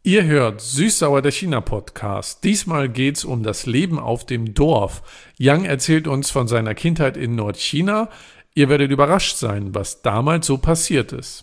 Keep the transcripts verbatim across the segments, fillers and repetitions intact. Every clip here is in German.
Ihr hört Süß-Sauer, der China-Podcast. Diesmal geht's um das Leben auf dem Dorf. Yang erzählt uns von seiner Kindheit in Nordchina. Ihr werdet überrascht sein, was damals so passiert ist.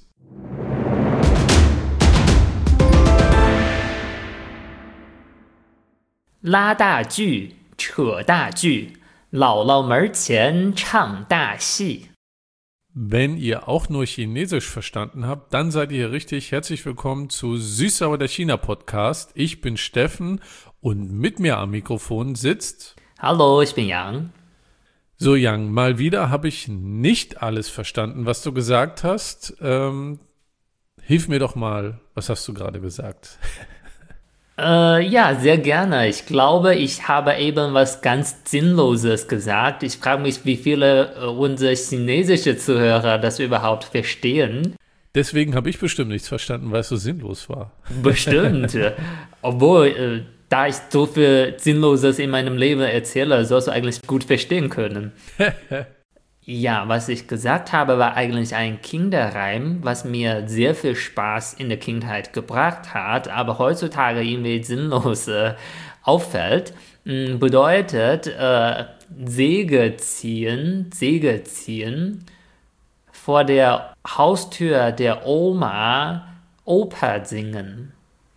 拉大锯，扯大锯，姥姥门前唱大戏。 Wenn ihr auch nur Chinesisch verstanden habt, dann seid ihr hier richtig. Herzlich willkommen zu Süß-Sauer, der China-Podcast. Ich bin Steffen und mit mir am Mikrofon sitzt... Hallo, ich bin Yang. So, Yang, mal wieder habe ich nicht alles verstanden, was du gesagt hast. Ähm, hilf mir doch mal, was hast du gerade gesagt? Äh, ja, sehr gerne. Ich glaube, ich habe eben was ganz Sinnloses gesagt. Ich frage mich, wie viele äh, unserer chinesische Zuhörer das überhaupt verstehen. Deswegen habe ich bestimmt nichts verstanden, weil es so sinnlos war. Bestimmt. Obwohl, äh, da ich so viel Sinnloses in meinem Leben erzähle, sollst du eigentlich gut verstehen können. Ja, was ich gesagt habe, war eigentlich ein Kinderreim, was mir sehr viel Spaß in der Kindheit gebracht hat, aber heutzutage irgendwie sinnlos äh, auffällt. M, bedeutet, äh, Säge ziehen, Säge ziehen, vor der Haustür der Oma Oper singen.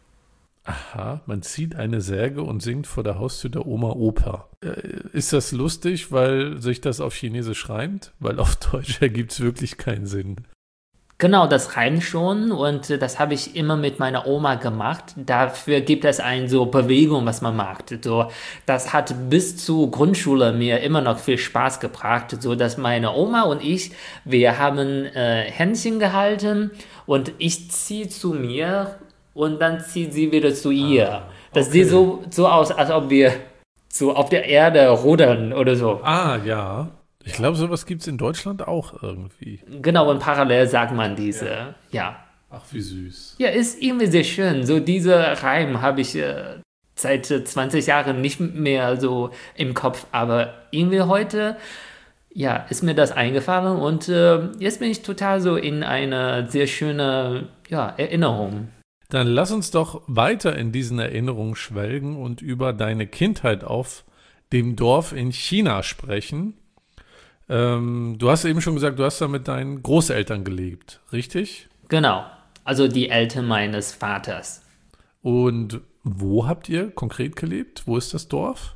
Aha, man zieht eine Säge und singt vor der Haustür der Oma Oper. Äh, ist das lustig, weil sich das auf Chinesisch reimt? Weil auf Deutsch ergibt es wirklich keinen Sinn. Genau, das reimt schon und äh, das habe ich immer mit meiner Oma gemacht. Dafür gibt es eine so Bewegung, was man macht. So, das hat bis zur Grundschule mir immer noch viel Spaß gebracht, so dass meine Oma und ich, wir haben äh, Händchen gehalten und ich ziehe zu mir und dann zieht sie wieder zu ihr. Ah, das okay. Sieht so, so aus, als ob wir so auf der Erde rudern oder so. Ah, ja. Ich glaube, sowas gibt es in Deutschland auch irgendwie. Genau, und parallel sagt man diese, ja. ja. Ach, wie süß. Ja, ist irgendwie sehr schön. So diese Reim habe ich äh, seit zwanzig Jahren nicht mehr so im Kopf, aber irgendwie heute, ja, ist mir das eingefallen und äh, jetzt bin ich total so in eine sehr schöne ja, Erinnerung. Dann lass uns doch weiter in diesen Erinnerungen schwelgen und über deine Kindheit auf dem Dorf in China sprechen. Ähm, du hast eben schon gesagt, du hast da mit deinen Großeltern gelebt, richtig? Genau, also die Eltern meines Vaters. Und wo habt ihr konkret gelebt? Wo ist das Dorf?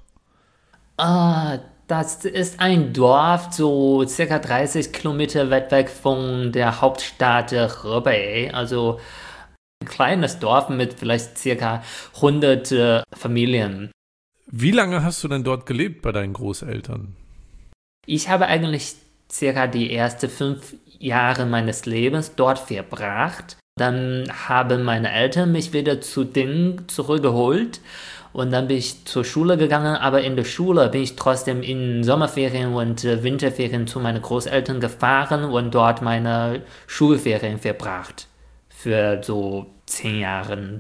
Ah, das ist ein Dorf, so circa dreißig Kilometer weit weg von der Hauptstadt Hebei, also ein kleines Dorf mit vielleicht circa hundert äh, Familien. Wie lange hast du denn dort gelebt bei deinen Großeltern? Ich habe eigentlich circa die ersten fünf Jahre meines Lebens dort verbracht. Dann haben meine Eltern mich wieder zu denen zurückgeholt und dann bin ich zur Schule gegangen. Aber in der Schule bin ich trotzdem in Sommerferien und äh, Winterferien zu meinen Großeltern gefahren und dort meine Schulferien verbracht. Für so zehn Jahre.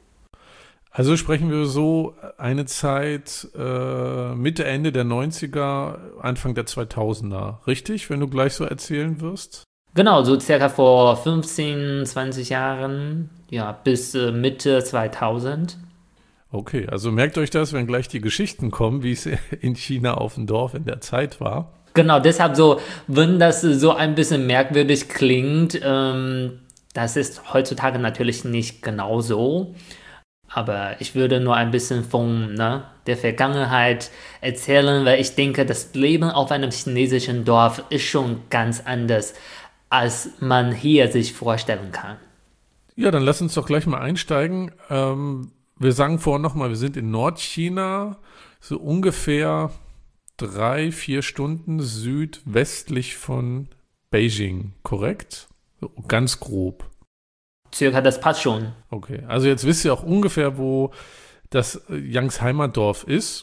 Also sprechen wir so eine Zeit äh, Mitte, Ende der neunziger, Anfang der zweitausender, richtig, wenn du gleich so erzählen wirst? Genau, so circa vor fünfzehn, zwanzig Jahren, ja, bis äh, Mitte zweitausend. Okay, also merkt euch das, wenn gleich die Geschichten kommen, wie es in China auf dem Dorf in der Zeit war. Genau, deshalb so, wenn das so ein bisschen merkwürdig klingt, ähm, das ist heutzutage natürlich nicht genau so, aber ich würde nur ein bisschen von ne, der Vergangenheit erzählen, weil ich denke, das Leben auf einem chinesischen Dorf ist schon ganz anders, als man hier sich vorstellen kann. Ja, dann lass uns doch gleich mal einsteigen. Ähm, wir sagen vorhin nochmal, wir sind in Nordchina, so ungefähr drei, vier Stunden südwestlich von Beijing, korrekt? So, ganz grob. Circa, das passt schon. Okay, also jetzt wisst ihr auch ungefähr, wo das Yangs Heimatdorf ist.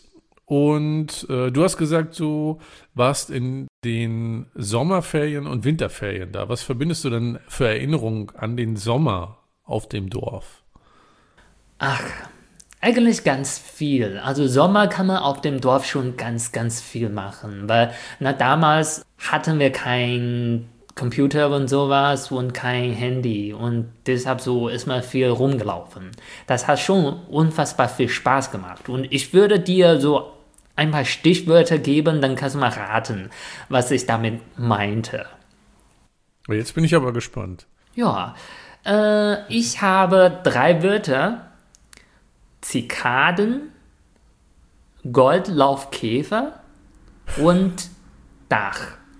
Und äh, du hast gesagt, du warst in den Sommerferien und Winterferien da. Was verbindest du denn für Erinnerungen an den Sommer auf dem Dorf? Ach, eigentlich ganz viel. Also Sommer kann man auf dem Dorf schon ganz, ganz viel machen. Weil na, damals hatten wir kein Computer und sowas und kein Handy und deshalb so ist man viel rumgelaufen. Das hat schon unfassbar viel Spaß gemacht und ich würde dir so ein paar Stichwörter geben, dann kannst du mal raten, was ich damit meinte. Jetzt bin ich aber gespannt. Ja, äh, ich habe drei Wörter. Zikaden, Goldlaufkäfer und Dach.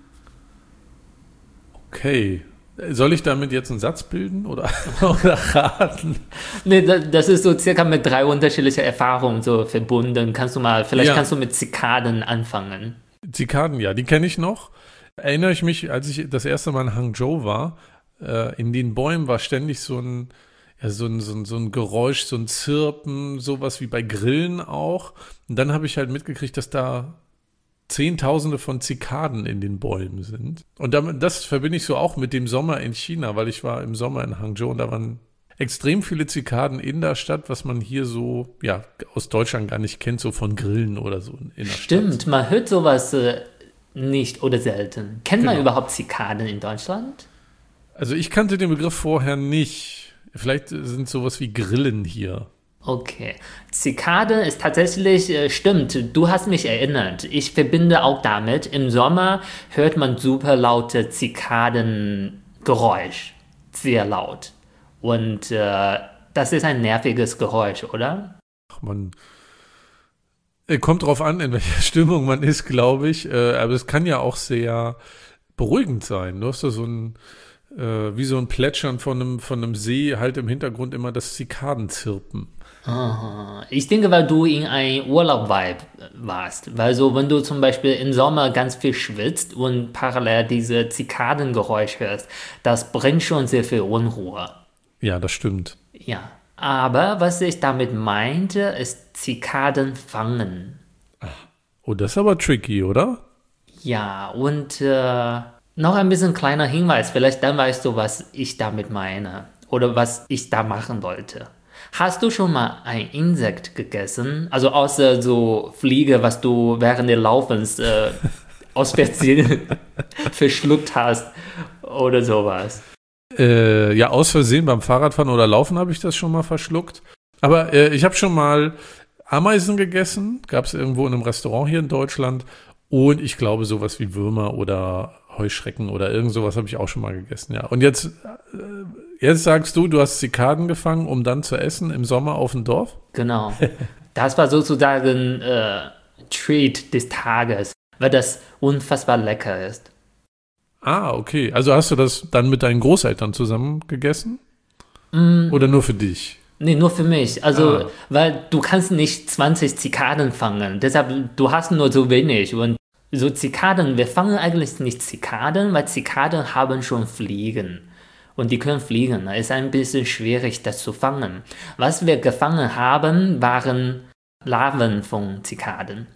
Okay. Soll ich damit jetzt einen Satz bilden oder, oder raten? Nee, das ist so circa mit drei unterschiedlichen Erfahrungen so verbunden. Kannst du mal, vielleicht ja. kannst du mit Zikaden anfangen. Zikaden, ja, die kenne ich noch. Erinnere ich mich, als ich das erste Mal in Hangzhou war, äh, in den Bäumen war ständig so ein, ja, so ein, so ein, so ein Geräusch, so ein Zirpen, sowas wie bei Grillen auch. Und dann habe ich halt mitgekriegt, dass da Zehntausende von Zikaden in den Bäumen sind. Und damit, das verbinde ich so auch mit dem Sommer in China, weil ich war im Sommer in Hangzhou und da waren extrem viele Zikaden in der Stadt, was man hier so, ja, aus Deutschland gar nicht kennt, so von Grillen oder so in der Stimmt, Stadt. man hört sowas äh, nicht oder selten. Kennt Genau. man überhaupt Zikaden in Deutschland? Also ich kannte den Begriff vorher nicht. Vielleicht sind sowas wie Grillen hier. Okay. Zikade ist tatsächlich, äh, stimmt, du hast mich erinnert. Ich verbinde auch damit, im Sommer hört man super laute Zikadengeräusch. Sehr laut. Und äh, das ist ein nerviges Geräusch, oder? Ach, man äh, kommt drauf an, in welcher Stimmung man ist, glaube ich. Äh, aber es kann ja auch sehr beruhigend sein. Du hast da so ein, äh, wie so ein Plätschern von einem, von einem See, halt im Hintergrund immer das Zikadenzirpen. Aha. Ich denke, weil du in ein Urlaub-Vibe warst. Weil so, wenn du zum Beispiel im Sommer ganz viel schwitzt und parallel diese Zikadengeräusche hörst, das bringt schon sehr viel Unruhe. Ja, das stimmt. Ja, aber was ich damit meinte, ist Zikaden fangen. Oh, das ist aber tricky, oder? Ja, und äh, noch ein bisschen kleiner Hinweis, vielleicht dann weißt du, was ich damit meine oder was ich da machen wollte. Hast du schon mal ein Insekt gegessen? Also außer so Fliege, was du während des Laufens äh, aus Versehen verschluckt hast oder sowas? Äh, ja, aus Versehen beim Fahrradfahren oder Laufen habe ich das schon mal verschluckt. Aber äh, ich habe schon mal Ameisen gegessen, gab es irgendwo in einem Restaurant hier in Deutschland. Und ich glaube sowas wie Würmer oder Heuschrecken oder irgend sowas habe ich auch schon mal gegessen, ja. Und jetzt, äh, jetzt sagst du, du hast Zikaden gefangen, um dann zu essen im Sommer auf dem Dorf? Genau. Das war sozusagen äh, Treat des Tages, weil das unfassbar lecker ist. Ah, okay. Also hast du das dann mit deinen Großeltern zusammen gegessen? Mm. Oder nur für dich? Nee, nur für mich. Also, Ah. weil du kannst nicht zwanzig Zikaden fangen. Deshalb, du hast nur so wenig. Und so Zikaden, wir fangen eigentlich nicht Zikaden, weil Zikaden haben schon Fliegen. Und die können fliegen. Es ist ein bisschen schwierig, das zu fangen. Was wir gefangen haben, waren Larven von Zikaden.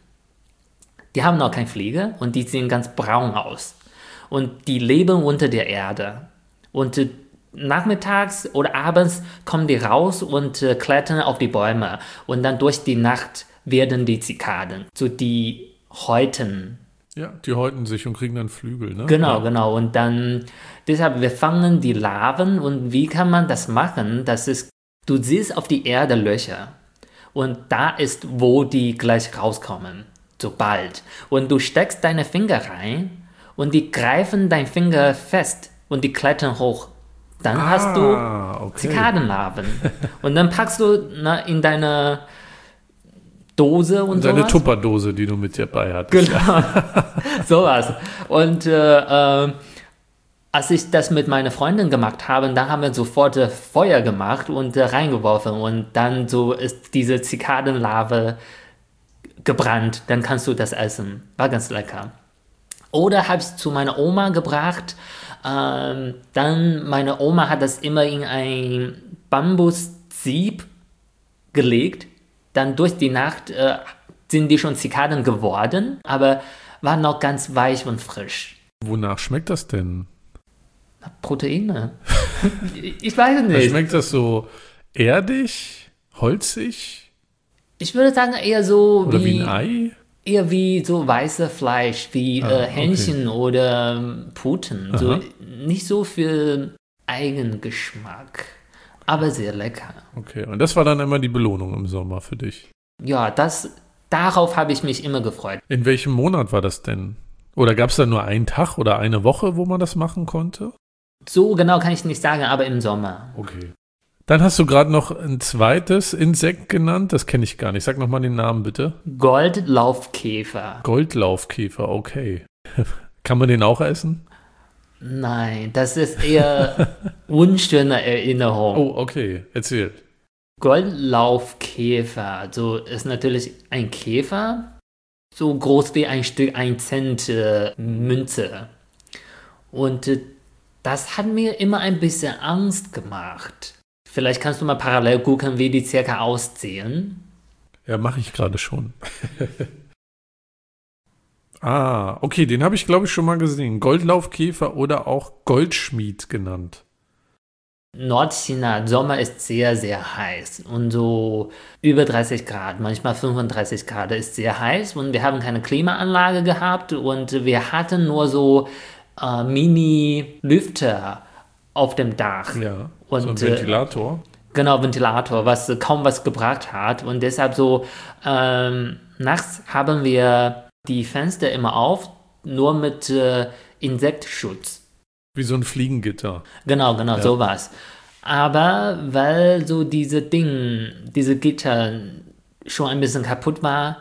Die haben noch keine Fliege und die sehen ganz braun aus. Und die leben unter der Erde. Und äh, nachmittags oder abends kommen die raus und äh, klettern auf die Bäume. Und dann durch die Nacht werden die Zikaden, so die Häuten. Ja, die häuten sich und kriegen dann Flügel, ne? Genau, ja. genau. Und dann, deshalb, wir fangen die Larven. Und wie kann man das machen? Das ist, du siehst auf die Erde Löcher. Und da ist, wo die gleich rauskommen. Sobald. Und du steckst deine Finger rein und die greifen deinen Finger fest und die klettern hoch. Dann Ah, hast du okay. Zikadenlarven. Und dann packst du na, in deine Dose und Deine sowas. Tupperdose, die du mit dir bei hattest. Genau, sowas. Und äh, äh, als ich das mit meiner Freundin gemacht habe, da haben wir sofort äh, Feuer gemacht und äh, reingeworfen. Und dann so ist diese Zikadenlarve gebrannt. Dann kannst du das essen. War ganz lecker. Oder habe ich es zu meiner Oma gebracht. Ähm, dann, meine Oma hat das immer in ein Bambussieb gelegt. Dann durch die Nacht äh, sind die schon Zikaden geworden, aber waren noch ganz weich und frisch. Wonach schmeckt das denn? Proteine. Ich weiß nicht. Schmeckt das so erdig, holzig Ich würde sagen eher so oder wie wie... ein Ei? eher wie so weißes Fleisch, wie Ah, äh, Hähnchen okay. oder ähm, Puten. So, Aha. nicht so viel Eigengeschmack, aber sehr lecker. Okay, und das war dann immer die Belohnung im Sommer für dich. Ja, das, darauf habe ich mich immer gefreut. In welchem Monat war das denn? Oder gab es da nur einen Tag oder eine Woche, wo man das machen konnte? So genau kann ich nicht sagen, aber im Sommer. Okay. Dann hast du gerade noch ein zweites Insekt genannt, das kenne ich gar nicht. Sag nochmal den Namen bitte. Goldlaufkäfer. Goldlaufkäfer, okay. Kann man den auch essen? Nein, das ist eher unschöne Erinnerung. Oh, okay, erzähl. Goldlaufkäfer, also ist natürlich ein Käfer, so groß wie ein Stück ein Cent äh, Münze. Und äh, das hat mir immer ein bisschen Angst gemacht. Vielleicht kannst du mal parallel gucken, wie die circa aussehen. Ja, mache ich gerade schon. Ah, okay, den habe ich, glaube ich, schon mal gesehen. Goldlaufkäfer oder auch Goldschmied genannt. Nordchina, Sommer ist sehr, sehr heiß und so über dreißig Grad, manchmal fünfunddreißig Grad ist sehr heiß und wir haben keine Klimaanlage gehabt und wir hatten nur so äh, Mini-Lüfter auf dem Dach. Ja, und, so ein Ventilator. Äh, genau, Ventilator, was äh, kaum was gebracht hat und deshalb so ähm, nachts haben wir die Fenster immer auf, nur mit äh, Insektschutz. Wie so ein Fliegengitter. Genau, genau, Ja. sowas. Aber weil so diese Ding, diese Gitter schon ein bisschen kaputt war,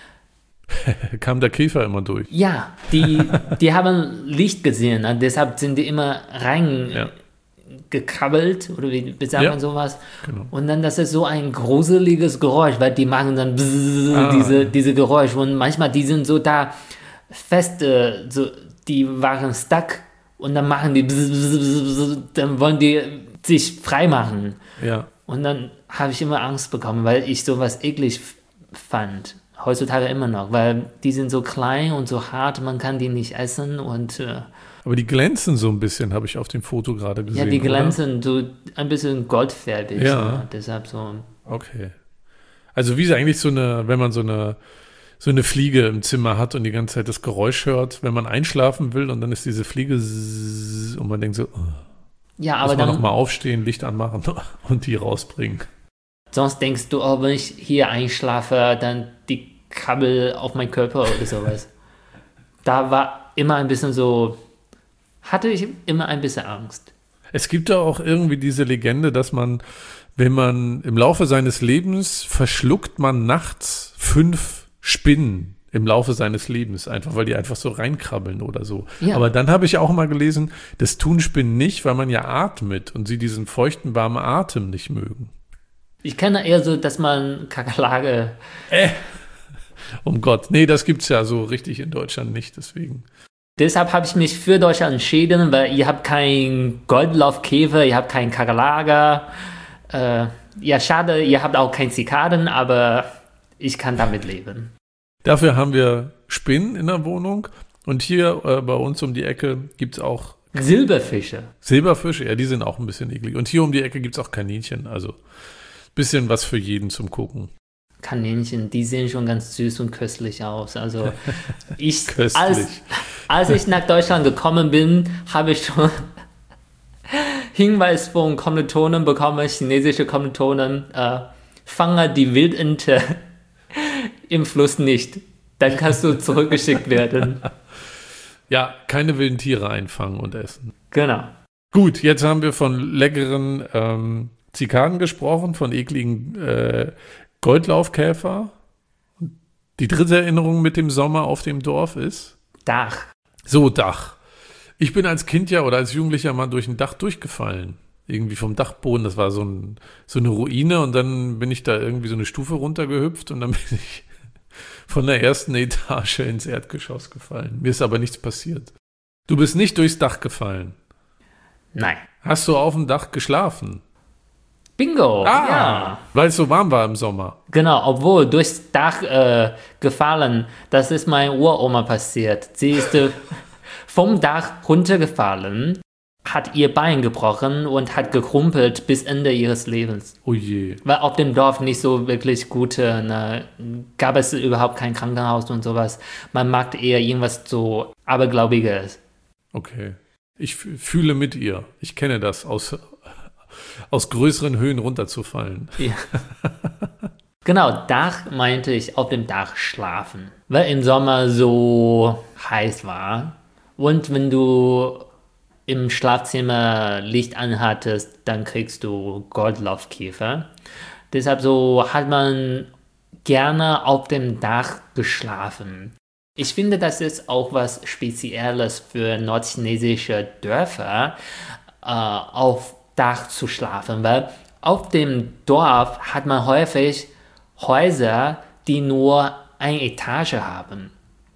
Kam der Käfer immer durch. ja, die, die haben Licht gesehen, ne? Deshalb sind die immer Ja, reingekrabbelt, oder wie, wie sagt Ja. man sowas? genau. Und dann, das ist so ein gruseliges Geräusch, weil die machen dann bzzz, Ah. diese, diese Geräusche und manchmal die sind so da fest, äh, so, die waren stuck und dann machen die bzzz, bzzz, bzzz, dann wollen die sich frei machen. Ja. Und dann habe ich immer Angst bekommen, weil ich sowas eklig f- fand. Heutzutage immer noch, weil die sind so klein und so hart, man kann die nicht essen und äh, Aber die glänzen so ein bisschen, habe ich auf dem Foto gerade gesehen. ja, die oder? glänzen so ein bisschen goldfarbig. Ja. Ne? Deshalb so. Okay. Also wie eigentlich so eine, wenn man so eine so eine Fliege im Zimmer hat und die ganze Zeit das Geräusch hört, wenn man einschlafen will und dann ist diese Fliege zzz, und man denkt so, oh, Ja, muss aber man dann, nochmal aufstehen, Licht anmachen und die rausbringen. sonst denkst du, oh, wenn ich hier einschlafe, dann die Krabbel auf meinen Körper oder sowas. Da war immer ein bisschen so, hatte ich immer ein bisschen Angst. Es gibt da auch irgendwie diese Legende, dass man, wenn man im Laufe seines Lebens verschluckt man nachts fünf Spinnen im Laufe seines Lebens, einfach weil die einfach so reinkrabbeln oder so. Ja. Aber dann habe ich auch mal gelesen, das tun Spinnen nicht, weil man ja atmet und sie diesen feuchten, warmen Atem nicht mögen. Ich kenne eher so, dass man Kakerlake, Um Gott, nee, das gibt's ja so richtig in Deutschland nicht, deswegen. deshalb habe ich mich für Deutschland entschieden, weil ihr habt keinen Goldlaufkäfer, ihr habt keinen Kakerlake. Äh, ja, schade, ihr habt auch keinen Zikaden, aber ich kann damit leben. Dafür haben wir Spinnen in der Wohnung und hier äh, bei uns um die Ecke gibt's auch Silberfische. Silberfische, ja, die sind auch ein bisschen eklig. Und hier um die Ecke gibt's auch Kaninchen, also bisschen was für jeden zum Gucken. Kaninchen, die sehen schon ganz süß und köstlich aus. Also ich, Köstlich. als, als ich nach Deutschland gekommen bin, habe ich schon Hinweis von Kommilitonen bekommen, chinesische Kommilitonen, äh, fange die Wildente im Fluss nicht. Dann kannst du zurückgeschickt werden. Ja, keine wilden Tiere einfangen und essen. Genau. Gut, jetzt haben wir von leckeren ähm, Zikaden gesprochen, von ekligen äh, Goldlaufkäfer. Die dritte Erinnerung mit dem Sommer auf dem Dorf ist? Dach. So, Dach. Ich bin als Kind ja oder als Jugendlicher mal durch ein Dach durchgefallen. Irgendwie vom Dachboden, das war so, ein, so eine Ruine und dann bin ich da irgendwie so eine Stufe runtergehüpft und dann bin ich von der ersten Etage ins Erdgeschoss gefallen. Mir ist aber nichts passiert. Du bist nicht durchs Dach gefallen. Nein. Hast du auf dem Dach geschlafen? Bingo. Ah, Ja. weil es so warm war im Sommer. Genau, obwohl durchs Dach äh, gefallen, das ist meine Uroma passiert. Sie ist äh, vom Dach runtergefallen hat ihr Bein gebrochen und hat gekrumpelt bis Ende ihres Lebens. Oh je. Weil auf dem Dorf nicht so wirklich gute, ne, gab es überhaupt kein Krankenhaus und sowas. Man mag eher irgendwas so Abergläubiges. Okay. Ich fühle mit ihr. Ich kenne das, aus, aus größeren Höhen runterzufallen. Ja. Genau, Dach meinte ich auf dem Dach schlafen. Weil im Sommer so heiß war. Und wenn du im Schlafzimmer Licht anhattest, dann kriegst du Goldlaufkäfer. Deshalb so hat man gerne auf dem Dach geschlafen. Ich finde, das ist auch was Spezielles für nordchinesische Dörfer, äh, auf Dach zu schlafen, weil auf dem Dorf hat man häufig Häuser, die nur eine Etage haben.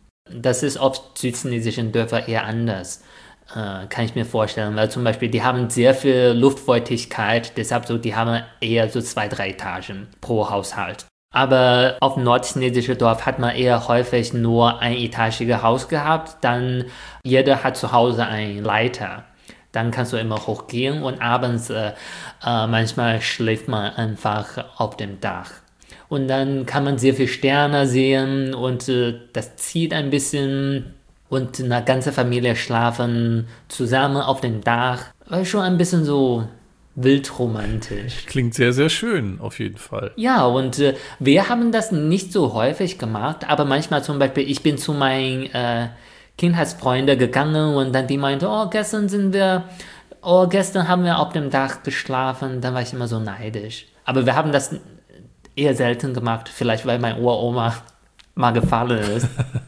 Das ist auf südchinesischen Dörfern eher anders. Äh, kann ich mir vorstellen, weil zum Beispiel die haben sehr viel Luftfeuchtigkeit, deshalb so, die haben eher so zwei, drei Etagen pro Haushalt. Aber auf dem nordchinesischen Dorf hat man eher häufig nur ein etagiges Haus gehabt, dann jeder hat zu Hause einen Leiter. Dann kannst du immer hochgehen und abends äh, äh, manchmal schläft man einfach auf dem Dach. Und dann kann man sehr viele Sterne sehen und äh, das zieht ein bisschen. Und eine ganze Familie schlafen zusammen auf dem Dach. War schon ein bisschen so wildromantisch. Klingt sehr, sehr schön, auf jeden Fall. Ja, und äh, wir haben das nicht so häufig gemacht, aber manchmal zum Beispiel, ich bin zu meinen äh, Kindheitsfreunden gegangen und dann die meinte, oh, gestern sind wir, oh, gestern haben wir auf dem Dach geschlafen. Dann war ich immer so neidisch. Aber wir haben das eher selten gemacht, vielleicht weil mein Uroma mal gefallen ist.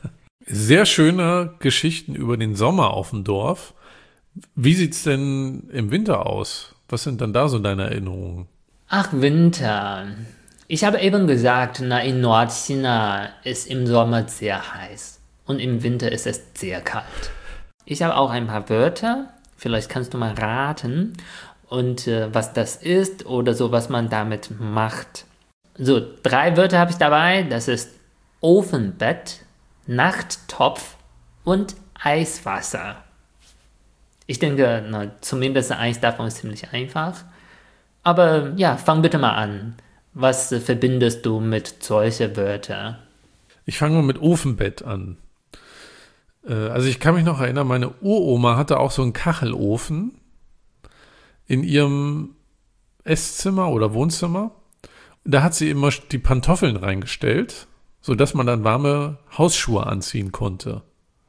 Sehr schöne Geschichten über den Sommer auf dem Dorf. Wie sieht's denn im Winter aus? Was sind dann da so deine Erinnerungen? Ach, Winter. Ich habe eben gesagt, na, in Nordchina ist im Sommer sehr heiß und im Winter ist es sehr kalt. Ich habe auch ein paar Wörter, vielleicht kannst du mal raten und äh, was das ist oder so, was man damit macht. So, drei Wörter habe ich dabei, das ist Ofenbett, Nachttopf und Eiswasser. Ich denke, na, zumindest eins davon ist ziemlich einfach. Aber ja, fang bitte mal an. Was äh, verbindest du mit solchen Wörtern? Ich fange mal mit Ofenbett an. Äh, also ich kann mich noch erinnern, meine Uroma hatte auch so einen Kachelofen in ihrem Esszimmer oder Wohnzimmer. Da hat sie immer die Pantoffeln reingestellt, sodass man dann warme Hausschuhe anziehen konnte.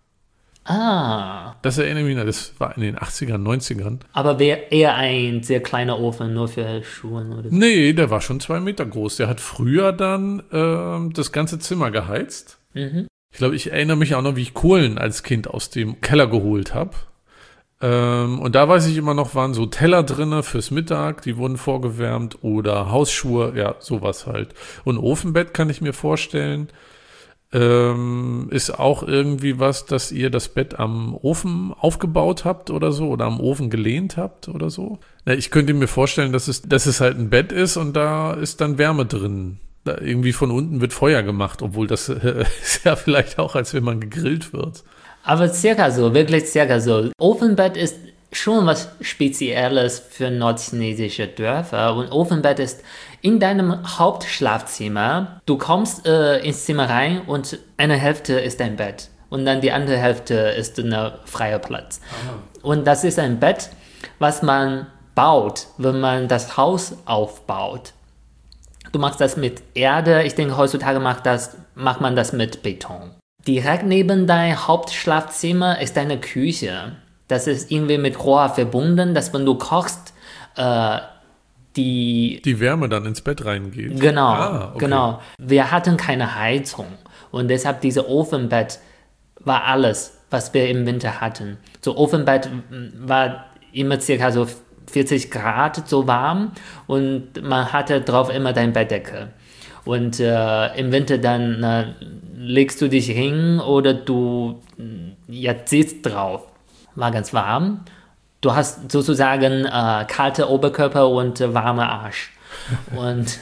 Ah. Das erinnere mich, das war in den achtzigern, neunzigern. Aber wäre eher ein sehr kleiner Ofen, nur für Schuhe oder so? Nee, der war schon zwei Meter groß. Der hat früher dann ähm, das ganze Zimmer geheizt. Mhm. Ich glaube, ich erinnere mich auch noch, wie ich Kohlen als Kind aus dem Keller geholt habe. Ähm, und da weiß ich immer noch, waren so Teller drinne fürs Mittag, die wurden vorgewärmt oder Hausschuhe, ja, sowas halt. Und Ofenbett kann ich mir vorstellen, ähm, ist auch irgendwie was, dass ihr das Bett am Ofen aufgebaut habt oder so oder am Ofen gelehnt habt oder so. Na, ich könnte mir vorstellen, dass es, dass es halt ein Bett ist und da ist dann Wärme drin. Da irgendwie von unten wird Feuer gemacht, obwohl das äh, ist ja vielleicht auch, als wenn man gegrillt wird. Aber circa so, wirklich circa so. Ofenbett ist schon was Spezielles für nordchinesische Dörfer. Und Ofenbett ist in deinem Hauptschlafzimmer. Du kommst äh, ins Zimmer rein und eine Hälfte ist dein Bett. Und dann die andere Hälfte ist ein freier Platz. Aha. Und das ist ein Bett, was man baut, wenn man das Haus aufbaut. Du machst das mit Erde. Ich denke, heutzutage macht, das, macht man das mit Beton. Direkt neben deinem Hauptschlafzimmer ist deine Küche. Das ist irgendwie mit Rohr verbunden, dass wenn du kochst, äh, die... Die Wärme dann ins Bett reingeht. Genau, ah, okay. genau. Wir hatten keine Heizung und deshalb diese Ofenbett war alles, was wir im Winter hatten. So Ofenbett war immer circa so vierzig Grad so warm und man hatte drauf immer deine Bettdecke. Und äh, im Winter dann äh, legst du dich hin oder du ja, sitzt drauf. War ganz warm. Du hast sozusagen äh, kalte Oberkörper und äh, warme Arsch. Und,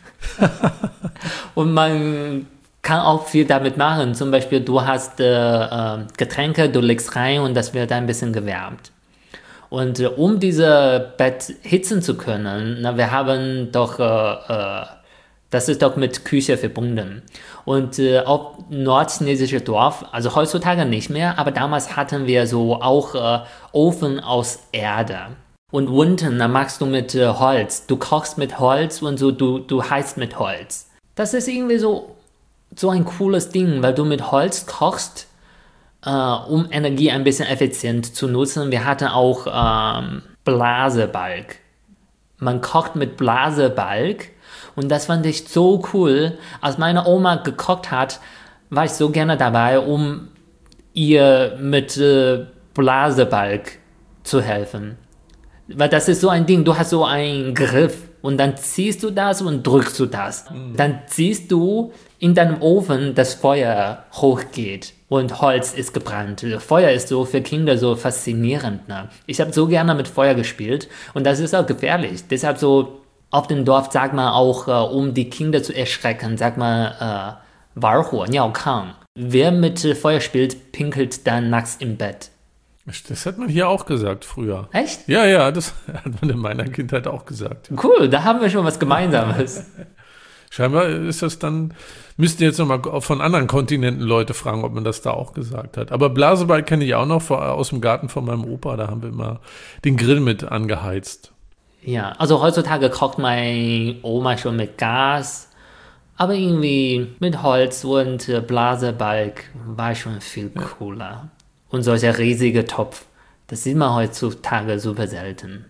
und man kann auch viel damit machen. Zum Beispiel, du hast äh, äh, Getränke, du legst rein und das wird ein bisschen gewärmt. Und äh, um dieses Bett hitzen zu können, na, wir haben doch, äh, äh, das ist doch mit Küche verbunden. Und äh, auf nordchinesische Dorf, also heutzutage nicht mehr, aber damals hatten wir so auch äh, Ofen aus Erde. Und unten, da machst du mit äh, Holz. Du kochst mit Holz und so, du, du heizt mit Holz. Das ist irgendwie so, so ein cooles Ding, weil du mit Holz kochst, äh, um Energie ein bisschen effizient zu nutzen. Wir hatten auch ähm, Blasebalg. Man kocht mit Blasebalg und das fand ich so cool. Als meine Oma gekocht hat, war ich so gerne dabei, um ihr mit äh, Blasebalg zu helfen. Weil das ist so ein Ding, du hast so einen Griff und dann ziehst du das und drückst du das. Mhm. Dann siehst du in deinem Ofen, dass Feuer hochgeht und Holz ist gebrannt. Feuer ist so für Kinder so faszinierend. Ne? Ich habe so gerne mit Feuer gespielt und das ist auch gefährlich. Deshalb so auf dem Dorf sagt man auch, äh, um die Kinder zu erschrecken, sagt man äh, Warhuo, Niao Kang. Wer mit äh, Feuer spielt, pinkelt dann nachts im Bett. Das hat man hier auch gesagt früher. Echt? Ja, ja, das hat man in meiner Kindheit auch gesagt. Cool, da haben wir schon was Gemeinsames. Scheinbar ist das dann, müssten jetzt nochmal von anderen Kontinenten Leute fragen, ob man das da auch gesagt hat. Aber Blaseball kenne ich auch noch vor, aus dem Garten von meinem Opa, da haben wir immer den Grill mit angeheizt. Ja, also heutzutage kocht meine Oma schon mit Gas, aber irgendwie mit Holz und äh, Blasebalg war schon viel cooler. Ja. Und solcher riesige Topf, das sieht man heutzutage super selten.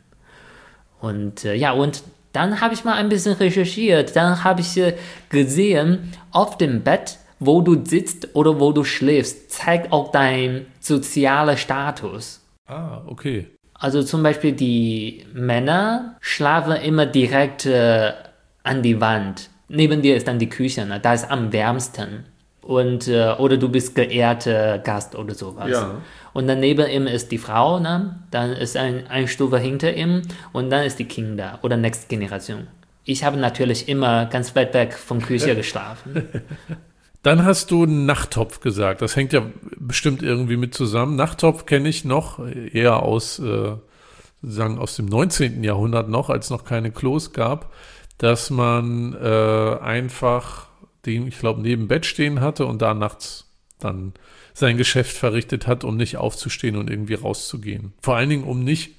Und äh, ja, und dann habe ich mal ein bisschen recherchiert. Dann habe ich äh, gesehen, auf dem Bett, wo du sitzt oder wo du schläfst, zeigt auch dein sozialer Status. Ah, okay. Also zum Beispiel die Männer schlafen immer direkt äh, an die Wand. Neben dir ist dann die Küche, ne? Da ist am wärmsten. Und, äh, oder du bist geehrter Gast oder sowas. Ja. Und dann neben ihm ist die Frau, ne? Dann ist ein, ein Stufe hinter ihm und dann ist die Kinder oder nächste Generation. Ich habe natürlich immer ganz weit weg von Küche geschlafen. Dann hast du Nachttopf gesagt. Das hängt ja bestimmt irgendwie mit zusammen. Nachttopf kenne ich noch eher aus, äh, sagen aus dem neunzehnten Jahrhundert noch, als es noch keine Klos gab, dass man äh, einfach den, ich glaube, neben Bett stehen hatte und da nachts dann sein Geschäft verrichtet hat, um nicht aufzustehen und irgendwie rauszugehen. Vor allen Dingen, um nicht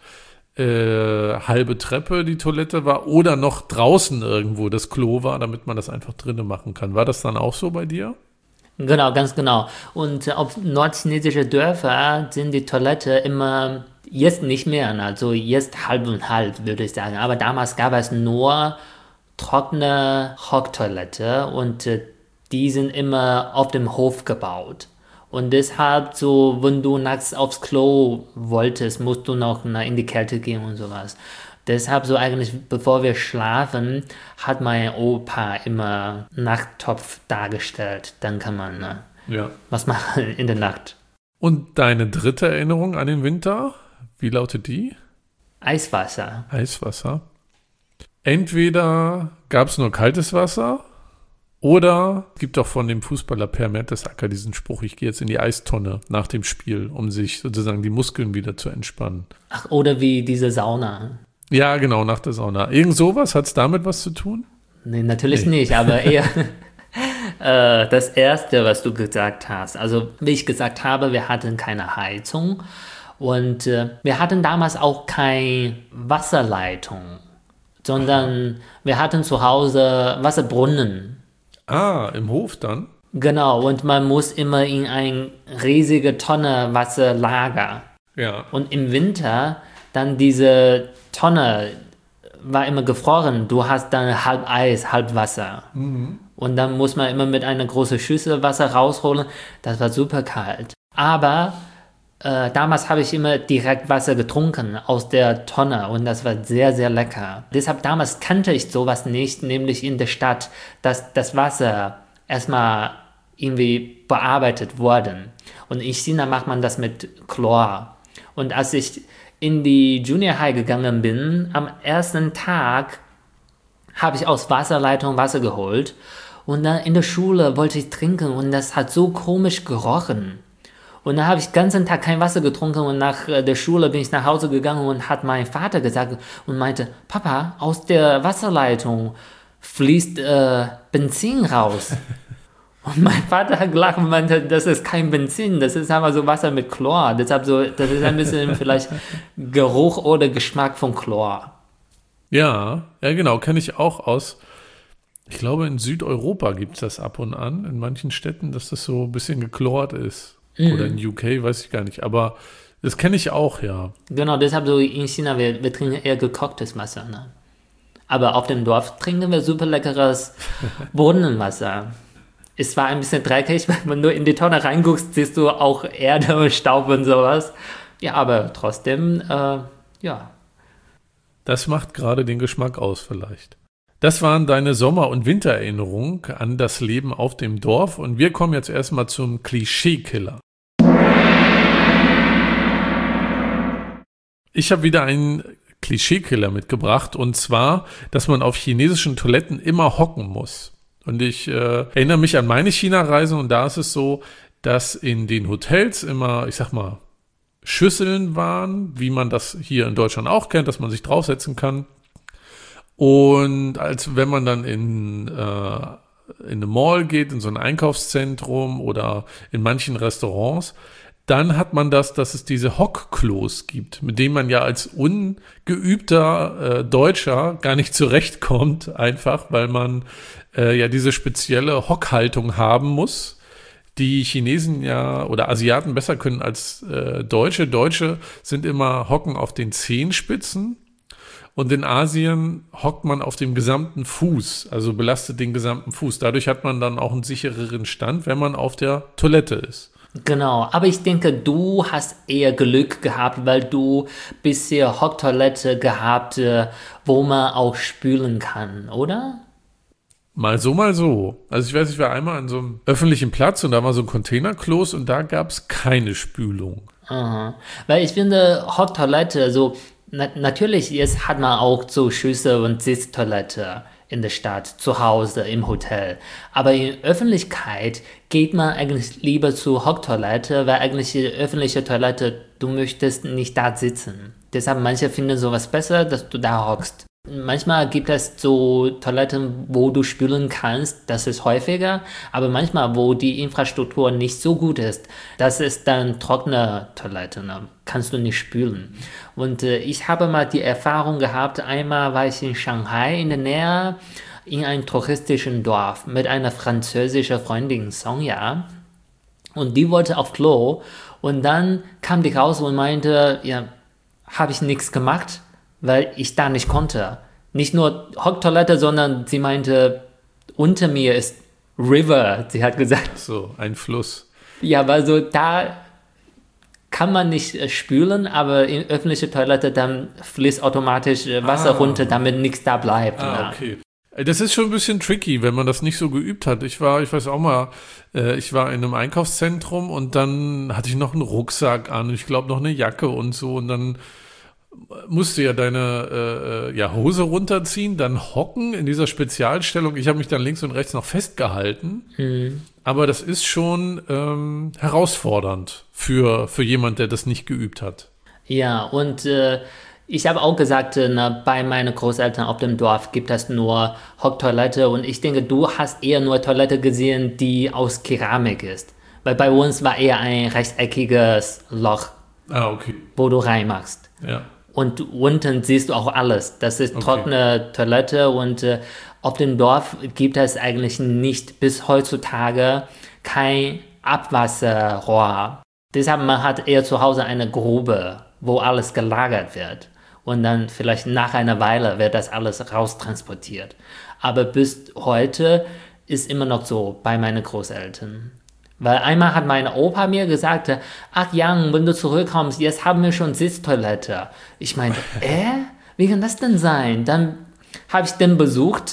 äh, halbe Treppe die Toilette war oder noch draußen irgendwo das Klo war, damit man das einfach drinnen machen kann. War das dann auch so bei dir? Genau, ganz genau. Und äh, auf nordchinesische Dörfer sind die Toilette immer, jetzt nicht mehr, also jetzt halb und halb, würde ich sagen. Aber damals gab es nur trockene Hocktoilette und äh, die sind immer auf dem Hof gebaut. Und deshalb so, wenn du nachts aufs Klo wolltest, musst du noch na, in die Kälte gehen und sowas. Deshalb so eigentlich, bevor wir schlafen, hat mein Opa immer Nachttopf dargestellt. Dann kann man na, ja. was machen in der Nacht. Und deine dritte Erinnerung an den Winter, wie lautet die? Eiswasser. Eiswasser. Entweder gab es nur kaltes Wasser oder es gibt auch von dem Fußballer Per Mertesacker diesen Spruch, ich gehe jetzt in die Eistonne nach dem Spiel, um sich sozusagen die Muskeln wieder zu entspannen. Ach, oder wie diese Sauna. Ja, genau, nach der Sauna. Irgend sowas, hat es damit was zu tun? Nee, natürlich nee. nicht, aber eher äh, das Erste, was du gesagt hast. Also, wie ich gesagt habe, wir hatten keine Heizung und äh, wir hatten damals auch keine Wasserleitung. Sondern wir hatten zu Hause Wasserbrunnen. Ah, im Hof dann? Genau, und man muss immer in eine riesige Tonne Wasser lagern. Ja. Und im Winter dann diese Tonne war immer gefroren. Du hast dann halb Eis, halb Wasser. Mhm. Und dann muss man immer mit einer großen Schüssel Wasser rausholen. Das war super kalt. Aber Äh, damals habe ich immer direkt Wasser getrunken aus der Tonne und das war sehr, sehr lecker. Deshalb damals kannte ich sowas nicht, nämlich in der Stadt, dass das Wasser erstmal irgendwie bearbeitet wurde. Und in China macht man das mit Chlor. Und als ich in die Junior High gegangen bin, am ersten Tag habe ich aus Wasserleitung Wasser geholt und dann in der Schule wollte ich trinken und das hat so komisch gerochen. Und dann habe ich den ganzen Tag kein Wasser getrunken und nach der Schule bin ich nach Hause gegangen und hat mein Vater gesagt und meinte, Papa, aus der Wasserleitung fließt äh, Benzin raus. Und mein Vater hat gelacht und meinte, das ist kein Benzin, das ist einfach so Wasser mit Chlor. Deshalb so, das ist ein bisschen vielleicht Geruch oder Geschmack von Chlor. Ja, ja genau, kenne ich auch aus. Ich glaube, in Südeuropa gibt es das ab und an, in manchen Städten, dass das so ein bisschen geklort ist. Mhm. Oder in U K, weiß ich gar nicht. Aber das kenne ich auch, ja. Genau, deshalb so in China, wir, wir trinken eher gekochtes Wasser. Ne? Aber auf dem Dorf trinken wir super leckeres Brunnenwasser. Es war ein bisschen dreckig, wenn du in die Tonne reinguckst, siehst du auch Erde und Staub und sowas. Ja, aber trotzdem, äh, ja. Das macht gerade den Geschmack aus vielleicht. Das waren deine Sommer- und Wintererinnerungen an das Leben auf dem Dorf und wir kommen jetzt erstmal zum Klischeekiller. Ich habe wieder einen Klischeekiller mitgebracht und zwar, dass man auf chinesischen Toiletten immer hocken muss. Und ich äh, erinnere mich an meine China-Reise und da ist es so, dass in den Hotels immer, ich sag mal, Schüsseln waren, wie man das hier in Deutschland auch kennt, dass man sich draufsetzen kann. Und als wenn man dann in, äh, in eine Mall geht, in so ein Einkaufszentrum oder in manchen Restaurants, dann hat man das, dass es diese Hockklos gibt, mit denen man ja als ungeübter äh, Deutscher gar nicht zurechtkommt, einfach, weil man äh, ja diese spezielle Hockhaltung haben muss, die Chinesen ja oder Asiaten besser können als äh, Deutsche. Deutsche sind immer hocken auf den Zehenspitzen und in Asien hockt man auf dem gesamten Fuß, also belastet den gesamten Fuß. Dadurch hat man dann auch einen sichereren Stand, wenn man auf der Toilette ist. Genau, aber ich denke, du hast eher Glück gehabt, weil du bisher Hocktoilette gehabt, wo man auch spülen kann, oder? Mal so, mal so. Also ich weiß, ich war einmal an so einem öffentlichen Platz und da war so ein Containerklos und da gab es keine Spülung. Aha. Weil ich finde, Hocktoilette, so na- natürlich, jetzt hat man auch so Schüssel- und Sitztoilette in der Stadt, zu Hause, im Hotel. Aber in Öffentlichkeit geht man eigentlich lieber zur Hocktoilette, weil eigentlich die öffentliche Toilette, du möchtest nicht da sitzen. Deshalb manche finden sowas besser, dass du da hockst. Manchmal gibt es so Toiletten, wo du spülen kannst, das ist häufiger, aber manchmal, wo die Infrastruktur nicht so gut ist, das ist dann trockene Toilette, ne? Kannst du nicht spülen. Und äh, ich habe mal die Erfahrung gehabt, einmal war ich in Shanghai in der Nähe, in einem touristischen Dorf mit einer französischen Freundin, Sonja, und die wollte auf Klo und dann kam die raus und meinte, ja, habe ich nichts gemacht, weil ich da nicht konnte. Nicht nur Hocktoilette, sondern sie meinte, unter mir ist River, sie hat gesagt. So, ein Fluss. Ja, weil so da kann man nicht äh, spülen, aber in öffentliche Toilette dann fließt automatisch äh, Wasser ah. runter, damit nichts da bleibt. Ah, okay. Das ist schon ein bisschen tricky, wenn man das nicht so geübt hat. Ich war, ich weiß auch mal, äh, ich war in einem Einkaufszentrum und dann hatte ich noch einen Rucksack an, ich glaube noch eine Jacke und so und dann musst du ja deine äh, ja, Hose runterziehen, dann hocken in dieser Spezialstellung. Ich habe mich dann links und rechts noch festgehalten. Mhm. Aber das ist schon ähm, herausfordernd für, für jemand, der das nicht geübt hat. Ja, und äh, ich habe auch gesagt, äh, na, bei meinen Großeltern auf dem Dorf gibt es nur Hocktoilette. Und ich denke, du hast eher nur Toilette gesehen, die aus Keramik ist. Weil bei uns war eher ein rechteckiges Loch, ah, okay. wo du reinmachst. Ja. Und unten siehst du auch alles. Das ist trockene okay. Toilette und äh, auf dem Dorf gibt es eigentlich nicht bis heutzutage kein Abwasserrohr. Deshalb man hat eher zu Hause eine Grube, wo alles gelagert wird. Und dann vielleicht nach einer Weile wird das alles raustransportiert. Aber bis heute ist immer noch so bei meinen Großeltern. Weil einmal hat mein Opa mir gesagt, ach Yang, wenn du zurückkommst, jetzt haben wir schon Sitztoilette. Ich meinte, äh, wie kann das denn sein? Dann habe ich den besucht,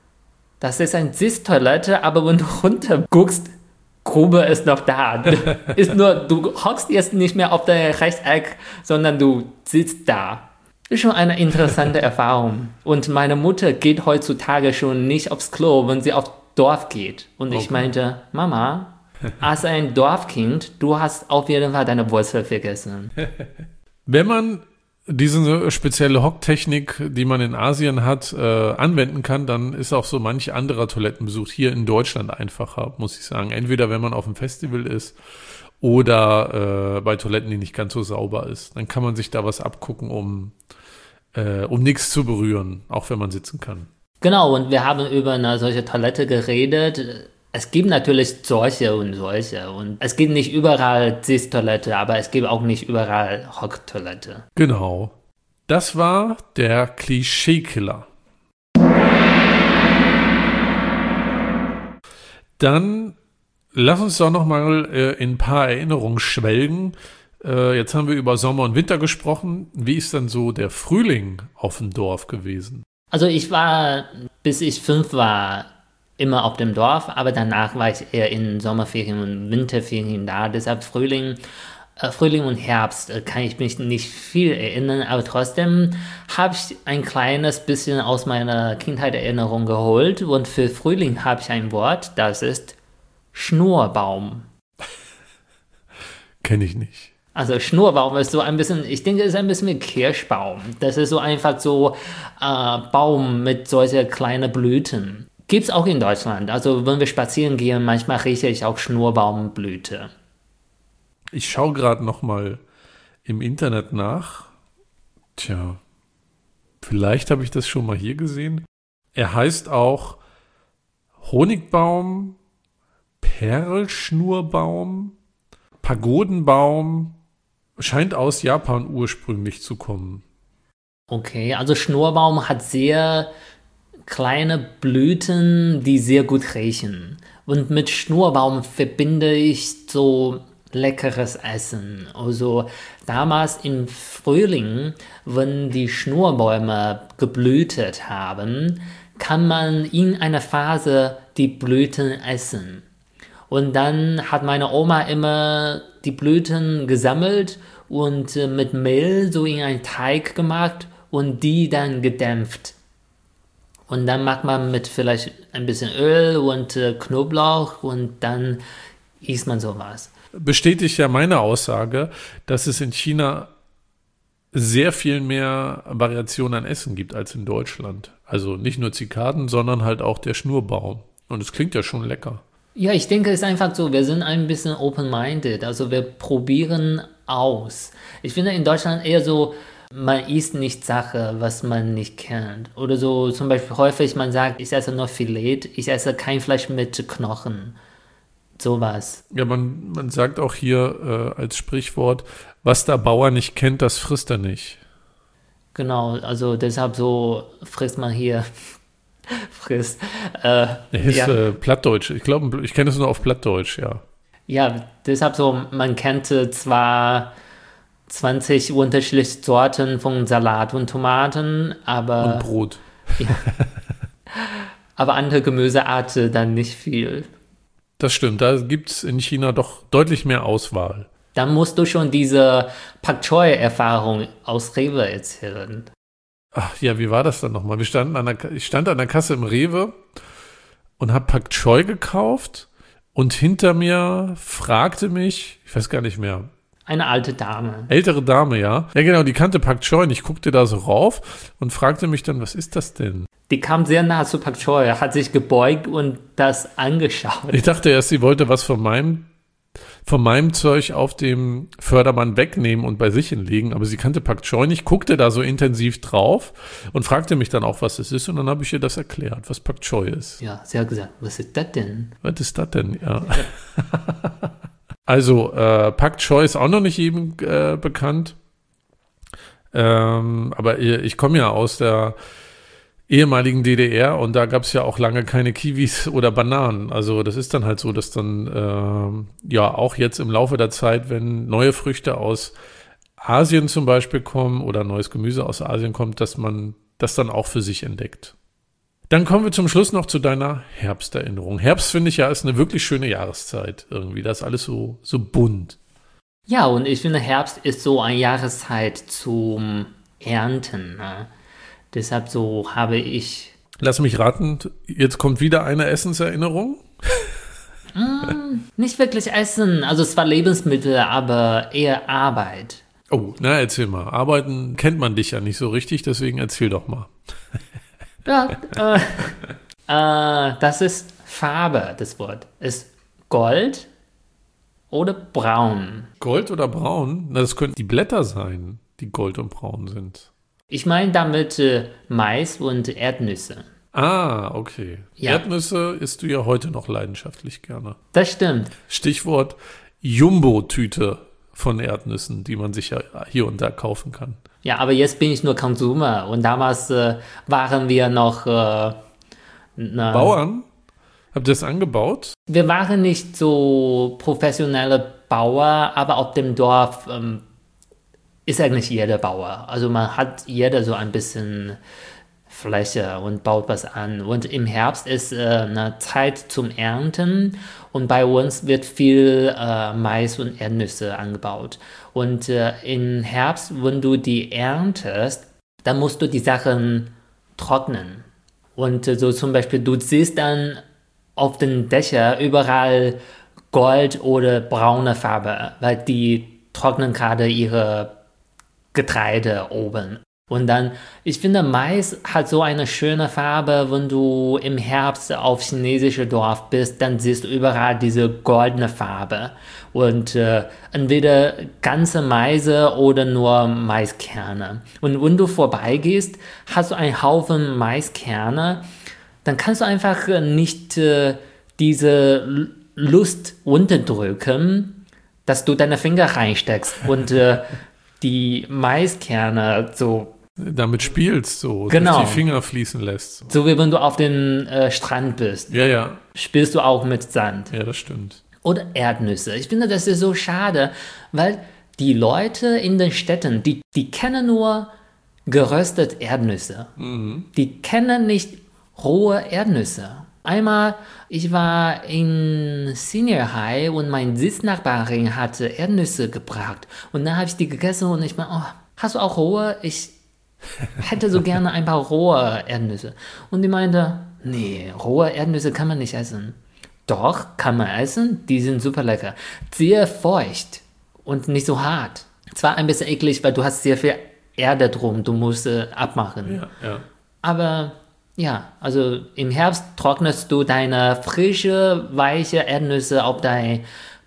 das ist eine Sitztoilette, aber wenn du runter guckst, Grube ist noch da. Ist nur, du hockst jetzt nicht mehr auf der Rechteck, sondern du sitzt da. Ist schon eine interessante Erfahrung. Und meine Mutter geht heutzutage schon nicht aufs Klo, wenn sie aufs Dorf geht. Und ich okay. meinte, Mama, Als ein Dorfkind, du hast auf jeden Fall deine Wurzel vergessen. Wenn man diese spezielle Hocktechnik, die man in Asien hat, äh, anwenden kann, dann ist auch so manch anderer Toilettenbesuch hier in Deutschland einfacher, muss ich sagen. Entweder wenn man auf einem Festival ist oder äh, bei Toiletten, die nicht ganz so sauber ist. Dann kann man sich da was abgucken, um, äh, um nichts zu berühren, auch wenn man sitzen kann. Genau, und wir haben über eine solche Toilette geredet. Es gibt natürlich solche und solche. Und es gibt nicht überall Sitztoilette, aber es gibt auch nicht überall Hocktoilette. Genau. Das war der Klischeekiller. Dann lass uns doch noch mal äh, in ein paar Erinnerungen schwelgen. Äh, jetzt haben wir über Sommer und Winter gesprochen. Wie ist dann so der Frühling auf dem Dorf gewesen? Also ich war, bis ich fünf war, immer auf dem Dorf, aber danach war ich eher in Sommerferien und Winterferien da. Deshalb Frühling, äh, Frühling und Herbst äh, kann ich mich nicht viel erinnern, aber trotzdem habe ich ein kleines bisschen aus meiner Kindheit Erinnerung geholt und für Frühling habe ich ein Wort, das ist Schnurbaum. Kenne ich nicht. Also Schnurbaum ist so ein bisschen, ich denke, es ist ein bisschen wie Kirschbaum. Das ist so einfach so äh, Baum mit solchen kleinen Blüten. Gibt's auch in Deutschland. Also wenn wir spazieren gehen, manchmal rieche ich auch Schnurbaumblüte. Ich schaue gerade noch mal im Internet nach. Tja, vielleicht habe ich das schon mal hier gesehen. Er heißt auch Honigbaum, Perlschnurbaum, Pagodenbaum. Scheint aus Japan ursprünglich zu kommen. Okay, also Schnurbaum hat sehr kleine Blüten, die sehr gut riechen. Und mit Schnurbaum verbinde ich so leckeres Essen. Also damals im Frühling, wenn die Schnurrbäume geblühtet haben, kann man in einer Phase die Blüten essen. Und dann hat meine Oma immer die Blüten gesammelt und äh, mit Mehl so in einen Teig gemacht und die dann gedämpft. Und dann macht man mit vielleicht ein bisschen Öl und äh, Knoblauch und dann isst man sowas. Bestätigt ja meine Aussage, dass es in China sehr viel mehr Variation an Essen gibt als in Deutschland. Also nicht nur Zikaden, sondern halt auch der Schnurbaum. Und es klingt ja schon lecker. Ja, ich denke, es ist einfach so, wir sind ein bisschen open-minded, also wir probieren aus. Ich finde in Deutschland eher so, man isst nicht Sache, was man nicht kennt. Oder so zum Beispiel häufig, man sagt, ich esse nur Filet, ich esse kein Fleisch mit Knochen. Sowas. Ja, man, man sagt auch hier äh, als Sprichwort, was der Bauer nicht kennt, das frisst er nicht. Genau, also deshalb so frisst man hier frisst. Äh, ist ja. äh, Plattdeutsch. Ich glaube, ich kenne es nur auf Plattdeutsch, ja. Ja, deshalb so, man kennt zwar zwanzig unterschiedliche Sorten von Salat und Tomaten, aber... Und Brot. Ja, aber andere Gemüsearten dann nicht viel. Das stimmt, da gibt es in China doch deutlich mehr Auswahl. Dann musst du schon diese Pak Choi-Erfahrung aus Rewe erzählen. Ach ja, wie war das dann nochmal? Wir standen an der, ich stand an der Kasse im Rewe und habe Pak Choi gekauft und hinter mir fragte mich, ich weiß gar nicht mehr. Eine alte Dame. Ältere Dame, ja. Ja genau, die kannte Pak Choi und ich guckte da so rauf und fragte mich dann, was ist das denn? Die kam sehr nah zu Pak Choi, hat sich gebeugt und das angeschaut. Ich dachte erst, sie wollte was von meinem von meinem Zeug auf dem Förderband wegnehmen und bei sich hinlegen, aber sie kannte Pak Choi nicht, guckte da so intensiv drauf und fragte mich dann auch, was es ist, und dann habe ich ihr das erklärt, was Pak Choi ist. Ja, sie hat gesagt, was ist das denn? Was ist das denn? Ja. Also, äh, Pak Choi ist auch noch nicht jedem äh, bekannt, ähm, aber ich, ich komme ja aus der ehemaligen D D R und da gab es ja auch lange keine Kiwis oder Bananen. Also das ist dann halt so, dass dann ähm, ja auch jetzt im Laufe der Zeit, wenn neue Früchte aus Asien zum Beispiel kommen oder neues Gemüse aus Asien kommt, dass man das dann auch für sich entdeckt. Dann kommen wir zum Schluss noch zu deiner Herbsterinnerung. Herbst, finde ich ja, ist eine wirklich schöne Jahreszeit irgendwie. Das ist alles so, so bunt. Ja, und ich finde, Herbst ist so eine Jahreszeit zum Ernten, ne? Deshalb so habe ich... Lass mich raten, jetzt kommt wieder eine Essenserinnerung. Mm, nicht wirklich Essen, also zwar Lebensmittel, aber eher Arbeit. Oh, na erzähl mal. Arbeiten kennt man dich ja nicht so richtig, deswegen erzähl doch mal. Ja, äh, äh, das ist Farbe, das Wort. Ist Gold oder braun. Gold oder braun? Na, das könnten die Blätter sein, die gold und braun sind. Ich meine damit äh, Mais und Erdnüsse. Ah, okay. Ja. Erdnüsse isst du ja heute noch leidenschaftlich gerne. Das stimmt. Stichwort Jumbo-Tüte von Erdnüssen, die man sich ja hier und da kaufen kann. Ja, aber jetzt bin ich nur Konsumer und damals äh, waren wir noch äh, na, Bauern? Habt ihr das angebaut? Wir waren nicht so professionelle Bauer, aber auf dem Dorf ähm, ist eigentlich jeder Bauer. Also man hat jeder so ein bisschen Fläche und baut was an. Und im Herbst ist äh, eine Zeit zum Ernten und bei uns wird viel äh, Mais und Erdnüsse angebaut. Und äh, im Herbst, wenn du die erntest, dann musst du die Sachen trocknen. Und äh, so zum Beispiel, du siehst dann auf den Dächern überall Gold oder braune Farbe, weil die trocknen gerade ihre Getreide oben. Und dann, ich finde, Mais hat so eine schöne Farbe, wenn du im Herbst auf chinesische Dorf bist, dann siehst du überall diese goldene Farbe. Und äh, entweder ganze Maise oder nur Maiskerne. Und wenn du vorbeigehst, hast du einen Haufen Maiskerne, dann kannst du einfach nicht äh, diese Lust unterdrücken, dass du deine Finger reinsteckst und äh, die Maiskerne so damit spielst, so, genau. dass die Finger fließen lässt. So, so wie wenn du auf dem äh, Strand bist. Ja, ja. Spielst du auch mit Sand. Ja, das stimmt. Oder Erdnüsse. Ich finde, das ist so schade, weil die Leute in den Städten, die, die kennen nur geröstete Erdnüsse. Mhm. Die kennen nicht rohe Erdnüsse. Einmal, ich war in Senior High und meine Sitznachbarin hatte Erdnüsse gebracht. Und dann habe ich die gegessen und ich meine, oh, hast du auch rohe? Ich hätte so gerne ein paar rohe Erdnüsse. Und die meinte, nee, rohe Erdnüsse kann man nicht essen. Doch, kann man essen, die sind super lecker. Sehr feucht und nicht so hart. Zwar ein bisschen eklig, weil du hast sehr viel Erde drum, du musst äh, abmachen. Ja, ja. Aber ja, also im Herbst trocknest du deine frische, weiche Erdnüsse auf dein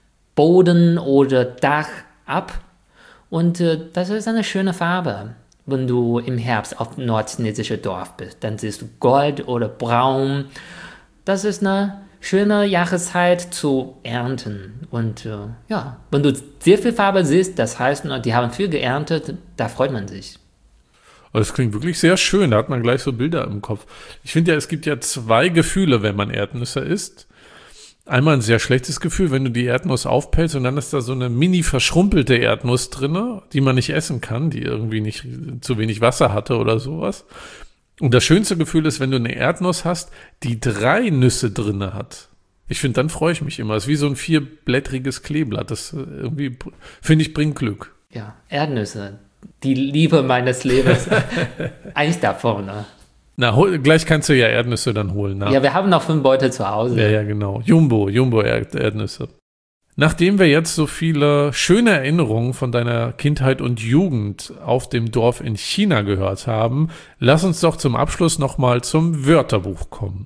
Boden oder Dach ab. Und äh, das ist eine schöne Farbe, wenn du im Herbst auf nordchinesische Dorf bist. Dann siehst du Gold oder Braun. Das ist eine schöne Jahreszeit zu ernten. Und äh, ja, wenn du sehr viel Farbe siehst, das heißt, die haben viel geerntet, da freut man sich. Das klingt wirklich sehr schön, da hat man gleich so Bilder im Kopf. Ich finde ja, es gibt ja zwei Gefühle, wenn man Erdnüsse isst. Einmal ein sehr schlechtes Gefühl, wenn du die Erdnuss aufpellst und dann ist da so eine mini verschrumpelte Erdnuss drin, die man nicht essen kann, die irgendwie nicht zu wenig Wasser hatte oder sowas. Und das schönste Gefühl ist, wenn du eine Erdnuss hast, die drei Nüsse drin hat. Ich finde, dann freue ich mich immer. Es ist wie so ein vierblättriges Kleeblatt. Das irgendwie, finde ich, bringt Glück. Ja, Erdnüsse. Die Liebe meines Lebens. Eins davon, ne? Na, hol, gleich kannst du ja Erdnüsse dann holen. Na? Ja, wir haben noch fünf Beutel zu Hause. Ja, ja, genau. Jumbo, Jumbo Erdnüsse. Nachdem wir jetzt so viele schöne Erinnerungen von deiner Kindheit und Jugend auf dem Dorf in China gehört haben, lass uns doch zum Abschluss nochmal zum Wörterbuch kommen.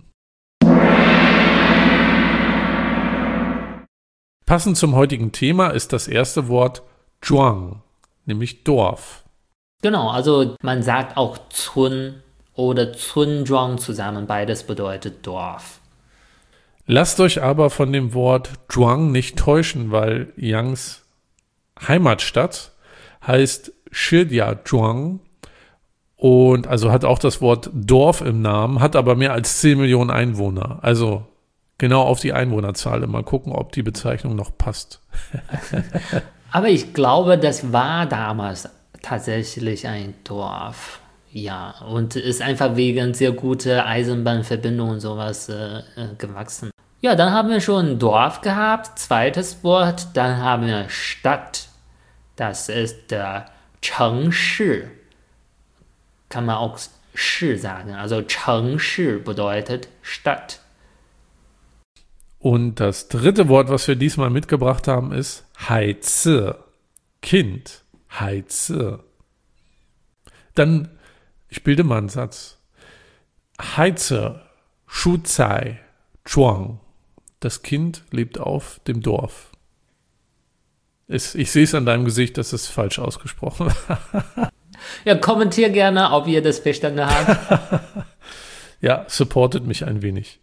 Passend zum heutigen Thema ist das erste Wort Zhuang, nämlich Dorf. Genau, also man sagt auch Zun oder Zunzhuang zusammen, beides bedeutet Dorf. Lasst euch aber von dem Wort Zhuang nicht täuschen, weil Yangs Heimatstadt heißt Shijiazhuang und also hat auch das Wort Dorf im Namen, hat aber mehr als zehn Millionen Einwohner. Also genau auf die Einwohnerzahl immer gucken, ob die Bezeichnung noch passt. Aber ich glaube, das war damals tatsächlich ein Dorf. Ja, und ist einfach wegen sehr guter Eisenbahnverbindung und sowas äh, gewachsen. Ja, dann haben wir schon Dorf gehabt, zweites Wort, dann haben wir Stadt. Das ist der Chengshi. Kann man auch Shi sagen. Also Chengshi bedeutet Stadt. Und das dritte Wort, was wir diesmal mitgebracht haben, ist Haizi, Kind, Haizi. Dann, ich bilde mal einen Satz. Haizi, Shu Zai, Zhuang. Das Kind lebt auf dem Dorf. Ich, ich sehe es an deinem Gesicht, dass es falsch ausgesprochen war. Ja, kommentier gerne, ob ihr das verstanden habt. Ja, supportet mich ein wenig.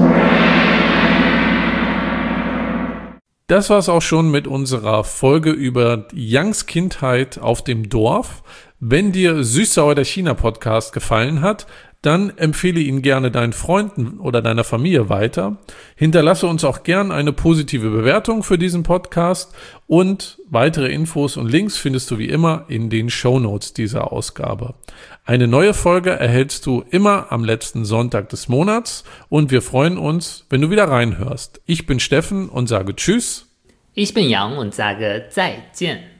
Das war es auch schon mit unserer Folge über Yangs Kindheit auf dem Dorf. Wenn dir Süß-Sauer der China-Podcast gefallen hat, dann empfehle ihn gerne deinen Freunden oder deiner Familie weiter. Hinterlasse uns auch gern eine positive Bewertung für diesen Podcast und weitere Infos und Links findest du wie immer in den Shownotes dieser Ausgabe. Eine neue Folge erhältst du immer am letzten Sonntag des Monats und wir freuen uns, wenn du wieder reinhörst. Ich bin Steffen und sage Tschüss. Ich bin Yang und sage 再见.